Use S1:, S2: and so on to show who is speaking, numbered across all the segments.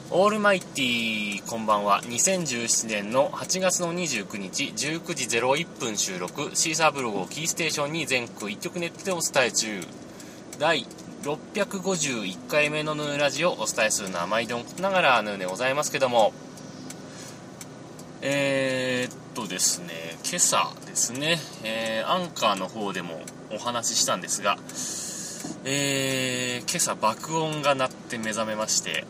S1: オールマイティー、こんばんは。2017年の8月の29日19時01分収録、シーサーブログをキーステーションに全国1曲ネットでお伝え中、第651回目のヌーラジをお伝えするのは毎度のことながらヌーでございますけども、ですね、今朝ですね、アンカーの方でもお話ししたんですが、今朝爆音が鳴って目覚めまして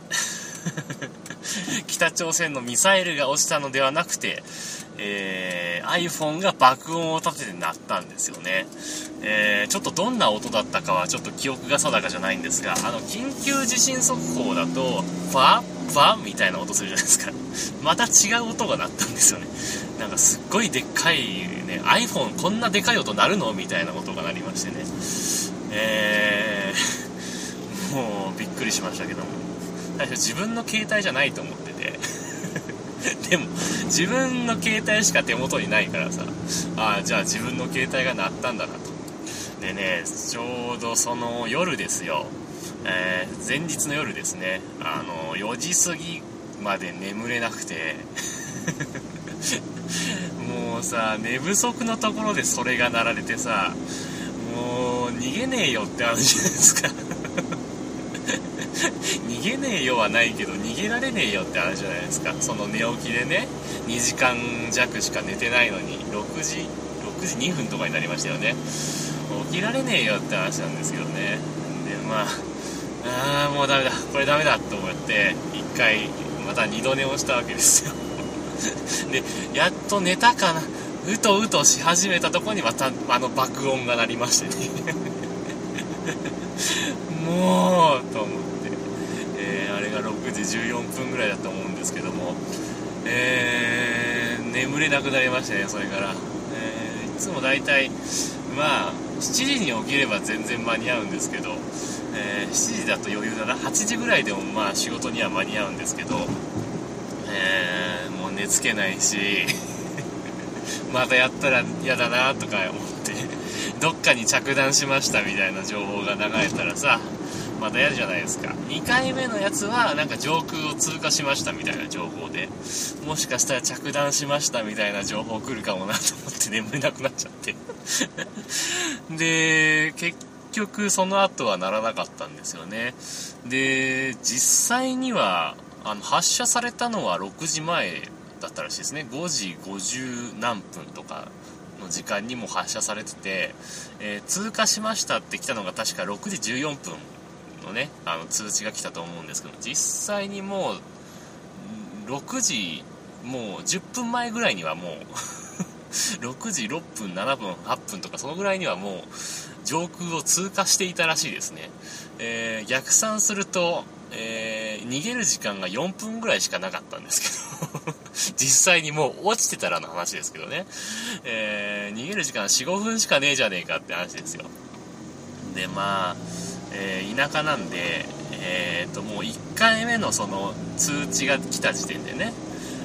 S1: 北朝鮮のミサイルが落ちたのではなくて、iPhone が爆音を立てて鳴ったんですよね。ちょっとどんな音だったかはちょっと記憶が定かじゃないんですが、緊急地震速報だとファみたいな音するじゃないですか。また違う音が鳴ったんですよね。なんかすっごいでっかいね、 iPhone こんなでかい音鳴るのみたいな音が鳴りましてね、もうびっくりしましたけども、最初自分の携帯じゃないと思っててでも自分の携帯しか手元にないからさ、じゃあ自分の携帯が鳴ったんだなと。でね、ちょうどその夜ですよ、前日の夜ですね、4時過ぎまで眠れなくてもうさ、寝不足のところでそれが鳴られてさ、もう逃げねえよって話じゃないですか逃げねえよはないけど逃げられねえよって話じゃないですか。その寝起きでね、2時間弱しか寝てないのに6時2分とかになりましたよね。起きられねえよって話なんですけどね。でもうダメだ、これダメだと思って1回また2度寝をしたわけですよでやっと寝たかな、うとうとし始めたところにまた爆音が鳴りましてねもうと思って、あれが6時14分ぐらいだと思うんですけども、眠れなくなりましたね。それから、いつもだいたい7時に起きれば全然間に合うんですけど、7時だと余裕だな、8時ぐらいでも仕事には間に合うんですけど、もう寝つけないしまたやったら嫌だなとか思ってどっかに着弾しましたみたいな情報が流れたらさ、また嫌じゃないですか。2回目のやつはなんか上空を通過しましたみたいな情報で、もしかしたら着弾しましたみたいな情報来るかもなと思って眠れなくなっちゃってで結局その後はならなかったんですよね。で実際には発射されたのは6時前だったらしいですね。5時50何分とかの時間にも発射されてて、通過しましたって来たのが確か6時14分のね、通知が来たと思うんですけど、実際にもう6時もう10分前ぐらいにはもう6時6分7分8分とかそのぐらいにはもう上空を通過していたらしいですね。逆算すると、逃げる時間が4分ぐらいしかなかったんですけど実際にもう落ちてたらの話ですけどね、逃げる時間 4,5 分しかねえじゃねえかって話ですよ。で田舎なんで、もう1回目のその通知が来た時点でね、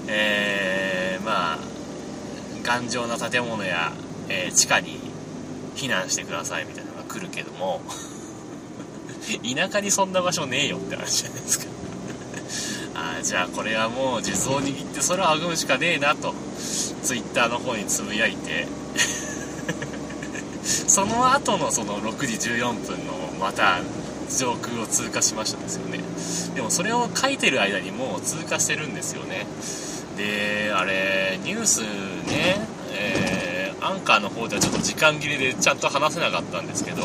S1: 頑丈な建物や、地下に避難してくださいみたいなのが来るけども田舎にそんな場所ねえよって話じゃないですかじゃあこれはもう数珠を握って空をあぐむしかねえなとツイッターの方につぶやいてその後のその6時14分のまた上空を通過しましたですよね。でもそれを書いてる間にもう通過してるんですよね。であれニュースね、アンカーの方ではちょっと時間切れでちゃんと話せなかったんですけど、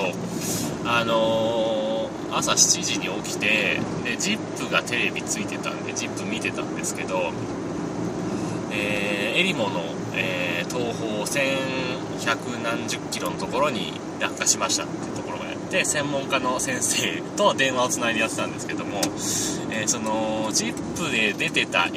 S1: 朝7時に起きて、で ZIP がテレビついてたんで ZIP 見てたんですけど、エリモの、東方1100何十キロのところに落下しましたっていうところがやって、専門家の先生と電話をつないでやってたんですけども、その ZIP で出てた、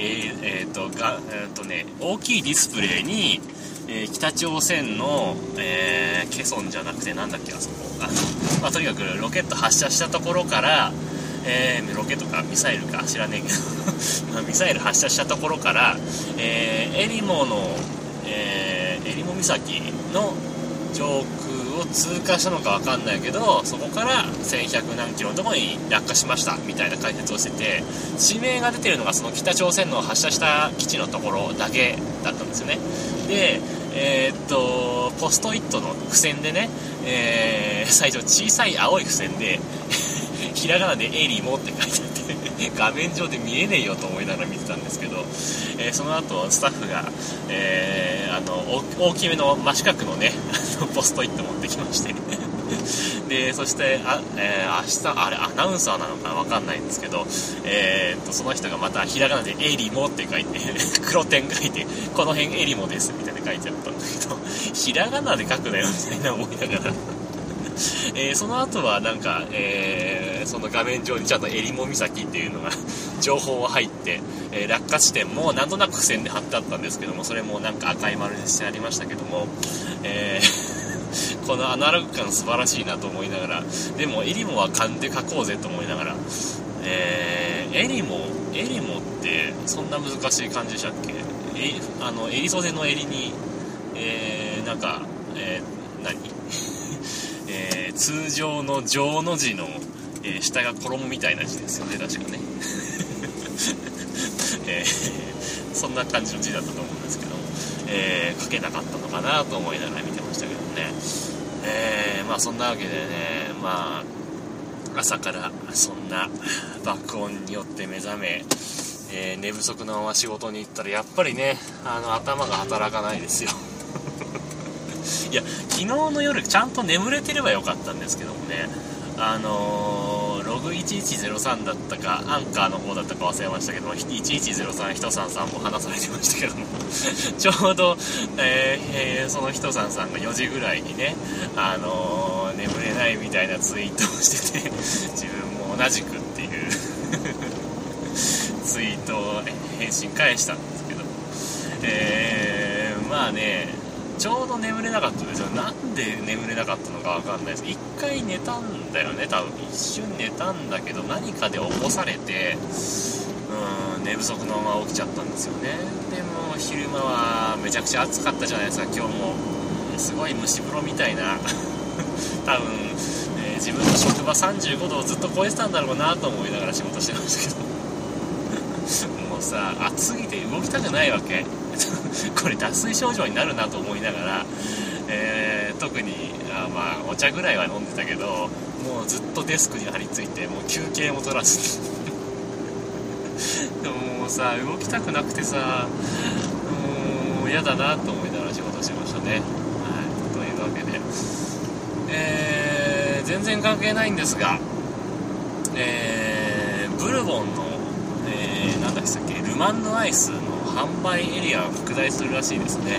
S1: 大きいディスプレイに、北朝鮮の、ケソンじゃなくてなんだっけ、あそことにかくロケット発射したところから、ロケットかミサイルか知らねえけどミサイル発射したところから、エリモ岬の上空を通過したのか分かんないけど、そこから1100何キロのところに落下しましたみたいな解説をしてて、地名が出てるのがその北朝鮮の発射した基地のところだけだったんですよね。でポストイットの付箋でね、最初小さい青い付箋でひらがなでエリモって書いてあって画面上で見えねえよと思いながら見てたんですけど、その後スタッフが、大きめの真四角のねポストイット持ってきましてでそして明日あれアナウンサーなのか分かんないんですけど、その人がまたひらがなでエリモって書いて黒点書いてこの辺エリモですみたいな書いてあったんだけど、ひらがなで書くなよみたいな思いながらその後はなんか、その画面上にちゃんとエリモ岬っていうのが情報が入って、落下地点もなんとなく付箋で貼ってあったんですけども、それもなんか赤い丸にしてありましたけども、このアナログ感素晴らしいなと思いながら、でもエリモは勘で書こうぜと思いながら、エリモってそんな難しい漢字でしたっけ？襟袖の襟に、なんか、通常の上の字の、下が衣みたいな字ですよね、確かね、そんな感じの字だったと思うんですけど、書けなかったのかなと思いながら見てましたけどね。まあそんなわけでね、まあ朝からそんな爆音によって目覚め、寝不足のまま仕事に行ったらやっぱりね、頭が働かないですよいや昨日の夜ちゃんと眠れてればよかったんですけどもね、ログ1103だったかアンカーの方だったか忘れましたけども、1103人さんさんも話されてましたけどもちょうど、その人さんさんが4時ぐらいにね、眠れないみたいなツイートをしてて自分も同じくっていうツイートを、ね、返信返したんですけど、まあねちょうど眠れなかったですよ。なんで眠れなかったのか分かんないです。一回寝たんだよね、多分一瞬寝たんだけど何かで起こされて寝不足のまま起きちゃったんですよね。でも昼間はめちゃくちゃ暑かったじゃないですか。今日もすごい蒸し風呂みたいな多分、自分の職場35度をずっと超えてたんだろうなと思いながら仕事してましたけどもうさ暑すぎて動きたくないわけこれ脱水症状になるなと思いながら、特にまあお茶ぐらいは飲んでたけど、もうずっとデスクに張り付いてもう休憩も取らずでももうさ動きたくなくてさもう嫌だなと思いながら仕事してましたね。はい、というわけで、全然関係ないんですが、ブルボンの、なんだっけルマンドアイスの販売エリアが拡大するらしいですね。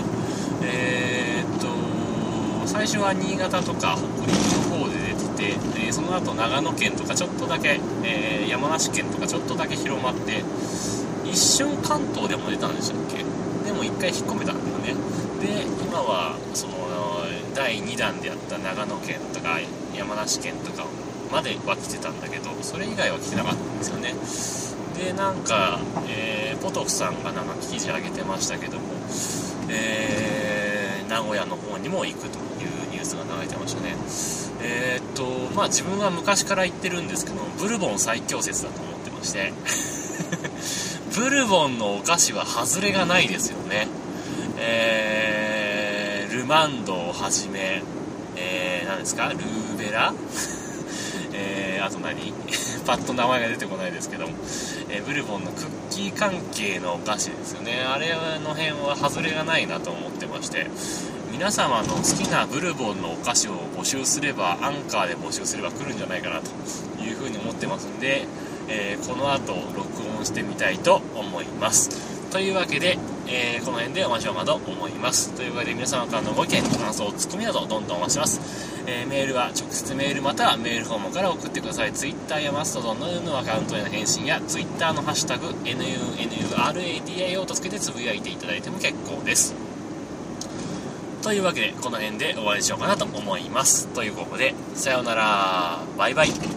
S1: 最初は新潟とか北陸の方で出てて、その後長野県とかちょっとだけ、山梨県とかちょっとだけ広まって、一瞬関東でも出たんでしたっけ。でも一回引っ込めたんだよね。で今はその第2弾でやった長野県とか山梨県とかまでは来てたんだけど、それ以外は来てなかったんですよね。でなんか、ポトフさんがなんか記事上げてましたけども、名古屋の方にも行くというニュースが流れてましたね。まあ自分は昔から言ってるんですけど、ブルボン最強説だと思ってましてブルボンのお菓子は外れがないですよね。ルマンドをはじめ、何ですかルーベラあと何パッと名前が出てこないですけども、ブルボンのクッキー関係のお菓子ですよね。あれの辺は外れがないなと思ってまして、皆様の好きなブルボンのお菓子を募集すれば、アンカーで募集すれば来るんじゃないかなというふうに思ってますんで、この後録音してみたいと思います。というわけで、この辺でお待ちをまと思います。というわけで皆様からのご意見、ご感想、ツッコミなどどんどんお待ちします。メールは直接メールまたはメールフォームから送ってください。Twitter やマストドンのアカウントへの返信や Twitter のハッシュタグ NUNURADIO とつけてつぶやいていただいても結構です。というわけでこの辺で終わりにしようかなと思います。ということでさようなら、バイバイ。